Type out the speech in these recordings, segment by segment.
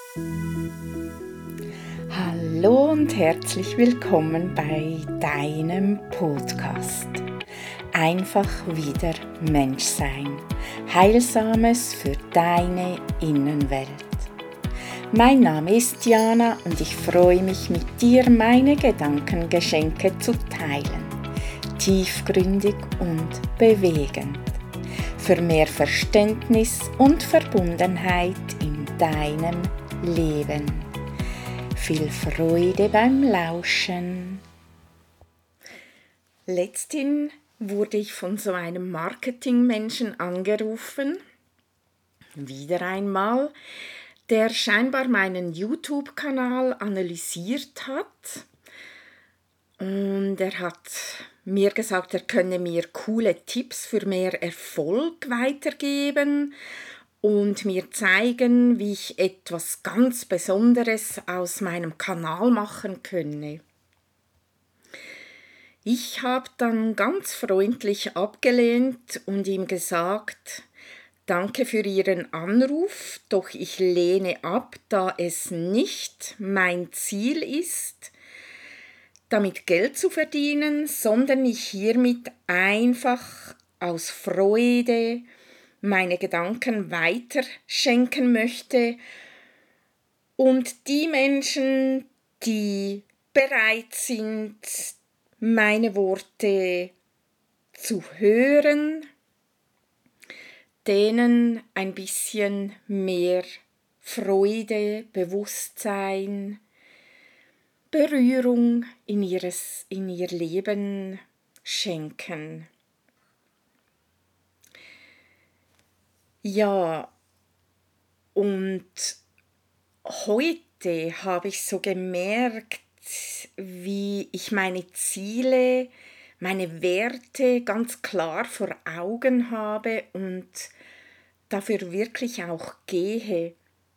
Hallo und herzlich willkommen bei deinem Podcast. Einfach wieder Mensch sein. Heilsames für deine Innenwelt. Mein Name ist Jana und ich freue mich, mit dir meine Gedankengeschenke zu teilen. Tiefgründig und bewegend. Für mehr Verständnis und Verbundenheit in deinem Leben. Viel Freude beim Lauschen. Letzthin wurde ich von so einem Marketingmenschen angerufen, wieder einmal, der scheinbar meinen YouTube-Kanal analysiert hat. Und er hat mir gesagt, er könne mir coole Tipps für mehr Erfolg weitergeben und mir zeigen, wie ich etwas ganz Besonderes aus meinem Kanal machen könne. Ich habe dann ganz freundlich abgelehnt und ihm gesagt, danke für Ihren Anruf, doch ich lehne ab, da es nicht mein Ziel ist, damit Geld zu verdienen, sondern ich hiermit einfach aus Freude meine Gedanken weiterschenken möchte und die Menschen, die bereit sind, meine Worte zu hören, denen ein bisschen mehr Freude, Bewusstsein, Berührung in ihr Leben schenken. Ja, und heute habe ich so gemerkt, wie ich meine Ziele, meine Werte ganz klar vor Augen habe und dafür wirklich auch gehe.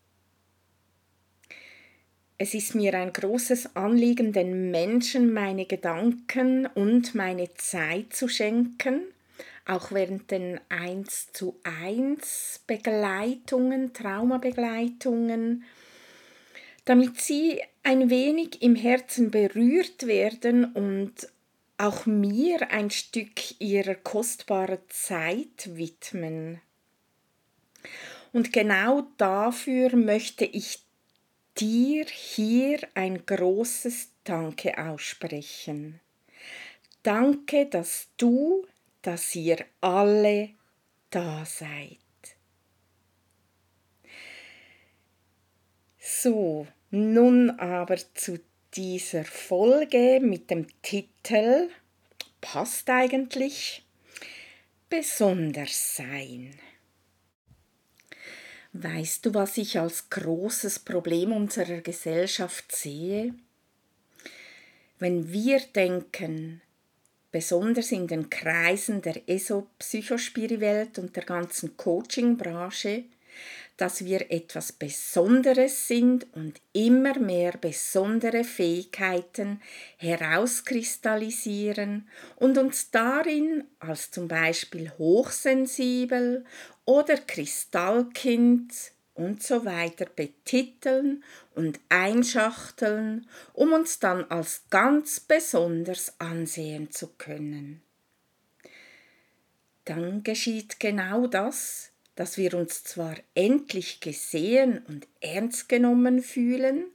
Es ist mir ein großes Anliegen, den Menschen meine Gedanken und meine Zeit zu schenken, auch während den 1:1 Begleitungen, Traumabegleitungen, damit sie ein wenig im Herzen berührt werden und auch mir ein Stück ihrer kostbaren Zeit widmen. Und genau dafür möchte ich dir hier ein großes Danke aussprechen. Danke, dass ihr alle da seid. So, nun aber zu dieser Folge mit dem Titel, passt eigentlich, Besonders sein. Weißt du, was ich als großes Problem unserer Gesellschaft sehe? Wenn wir denken, besonders in den Kreisen der ESO-Psychospiri-Welt und der ganzen Coaching-Branche, dass wir etwas Besonderes sind und immer mehr besondere Fähigkeiten herauskristallisieren und uns darin als zum Beispiel hochsensibel oder Kristallkind und so weiter betiteln und einschachteln, um uns dann als ganz besonders ansehen zu können. Dann geschieht genau das, dass wir uns zwar endlich gesehen und ernst genommen fühlen,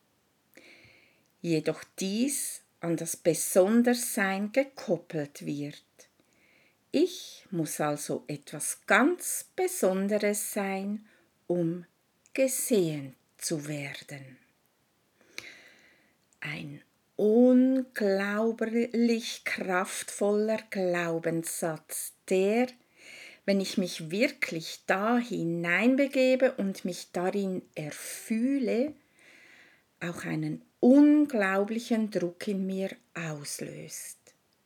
jedoch dies an das Besonderssein gekoppelt wird. Ich muss also etwas ganz Besonderes sein, um gesehen zu werden. Ein unglaublich kraftvoller Glaubenssatz, der, wenn ich mich wirklich da hineinbegebe und mich darin erfühle, auch einen unglaublichen Druck in mir auslöst.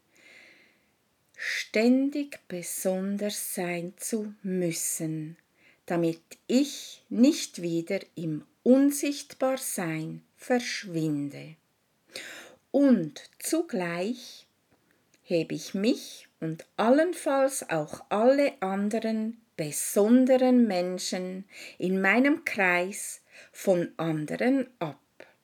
Ständig besonders sein zu müssen, damit ich nicht wieder im Unsichtbarsein verschwinde. Und zugleich hebe ich mich und allenfalls auch alle anderen besonderen Menschen in meinem Kreis von anderen ab.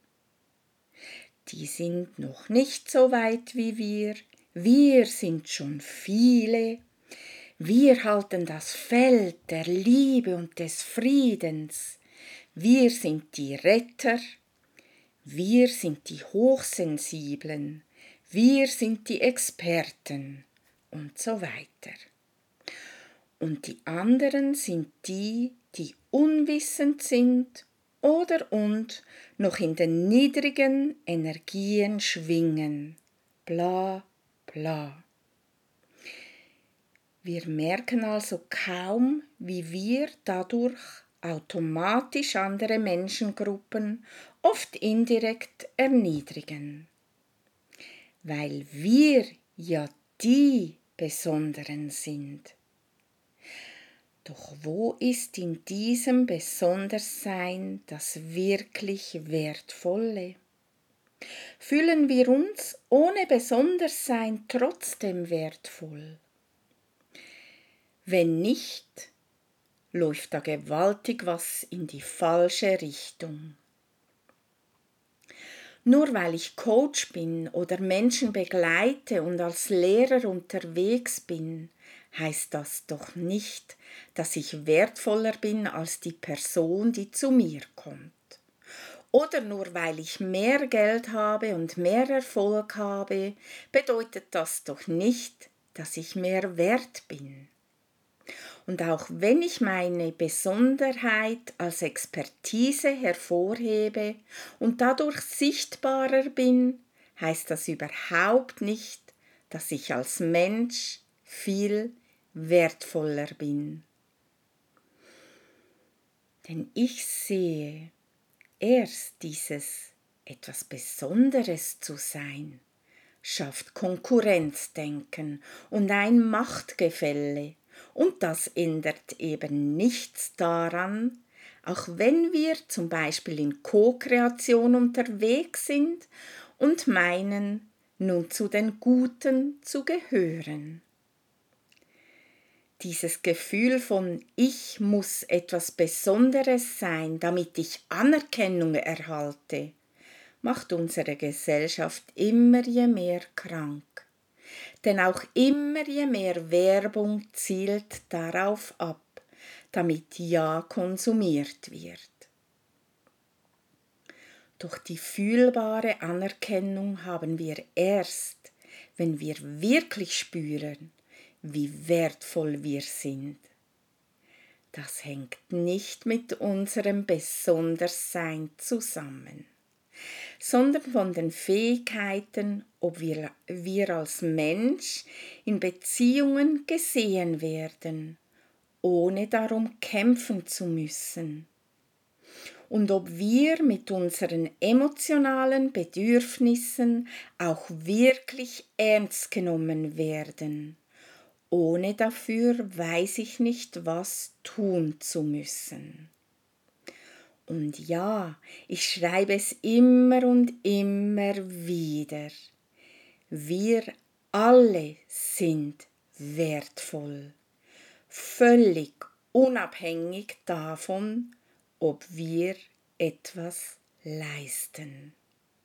Die sind noch nicht so weit wie wir. Wir sind schon viele. Wir halten das Feld der Liebe und des Friedens. Wir sind die Retter. Wir sind die Hochsensiblen. Wir sind die Experten und so weiter. Und die anderen sind die, die unwissend sind oder und noch in den niedrigen Energien schwingen. Bla, bla. Wir merken also kaum, wie wir dadurch automatisch andere Menschengruppen oft indirekt erniedrigen. Weil wir ja die Besonderen sind. Doch wo ist in diesem Besondersein das wirklich Wertvolle? Fühlen wir uns ohne Besondersein trotzdem wertvoll? Wenn nicht, läuft da gewaltig was in die falsche Richtung. Nur weil ich Coach bin oder Menschen begleite und als Lehrer unterwegs bin, heißt das doch nicht, dass ich wertvoller bin als die Person, die zu mir kommt. Oder nur weil ich mehr Geld habe und mehr Erfolg habe, bedeutet das doch nicht, dass ich mehr wert bin. Und auch wenn ich meine Besonderheit als Expertise hervorhebe und dadurch sichtbarer bin, heißt das überhaupt nicht, dass ich als Mensch viel wertvoller bin. Denn ich sehe, erst dieses etwas Besonderes zu sein, schafft Konkurrenzdenken und ein Machtgefälle. Und das ändert eben nichts daran, auch wenn wir zum Beispiel in Co-Kreation unterwegs sind und meinen, nun zu den Guten zu gehören. Dieses Gefühl von ich muss etwas Besonderes sein, damit ich Anerkennung erhalte, macht unsere Gesellschaft immer je mehr krank. Denn auch immer je mehr Werbung zielt darauf ab, damit ja konsumiert wird. Doch die fühlbare Anerkennung haben wir erst, wenn wir wirklich spüren, wie wertvoll wir sind. Das hängt nicht mit unserem Besondersein zusammen, sondern von den Fähigkeiten, ob wir als Mensch in Beziehungen gesehen werden, ohne darum kämpfen zu müssen. Und ob wir mit unseren emotionalen Bedürfnissen auch wirklich ernst genommen werden, ohne dafür weiß ich nicht was tun zu müssen. Und ja, ich schreibe es immer und immer wieder. Wir alle sind wertvoll, völlig unabhängig davon, ob wir etwas leisten.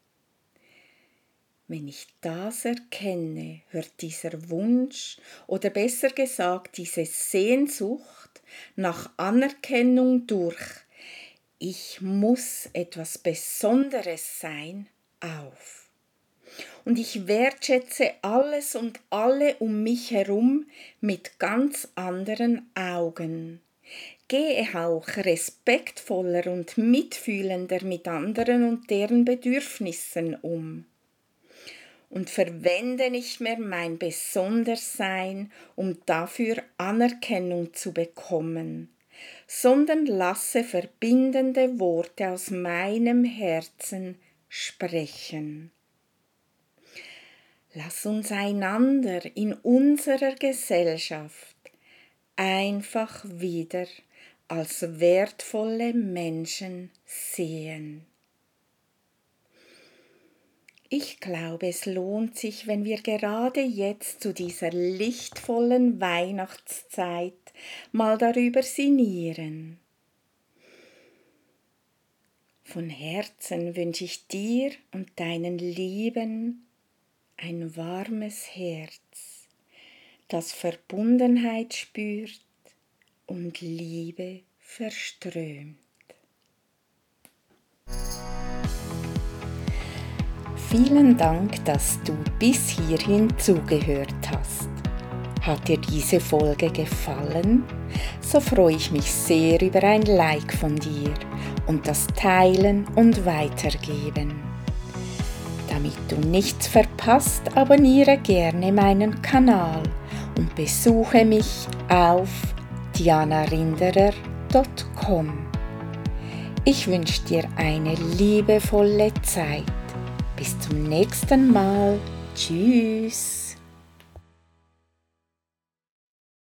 Wenn ich das erkenne, hört dieser Wunsch oder besser gesagt diese Sehnsucht nach Anerkennung durch ich muss etwas Besonderes sein, auf. Und ich wertschätze alles und alle um mich herum mit ganz anderen Augen. Gehe auch respektvoller und mitfühlender mit anderen und deren Bedürfnissen um. Und verwende nicht mehr mein Besondersein, um dafür Anerkennung zu bekommen, sondern lasse verbindende Worte aus meinem Herzen sprechen. Lass uns einander in unserer Gesellschaft einfach wieder als wertvolle Menschen sehen. Ich glaube, es lohnt sich, wenn wir gerade jetzt zu dieser lichtvollen Weihnachtszeit mal darüber sinnieren. Von Herzen wünsche ich dir und deinen Lieben ein warmes Herz, das Verbundenheit spürt und Liebe verströmt. Vielen Dank, dass du bis hierhin zugehört hast. Hat dir diese Folge gefallen? So freue ich mich sehr über ein Like von dir und das Teilen und Weitergeben. Damit du nichts verpasst, abonniere gerne meinen Kanal und besuche mich auf dianarinderer.com. Ich wünsche dir eine liebevolle Zeit. Bis zum nächsten Mal. Tschüss.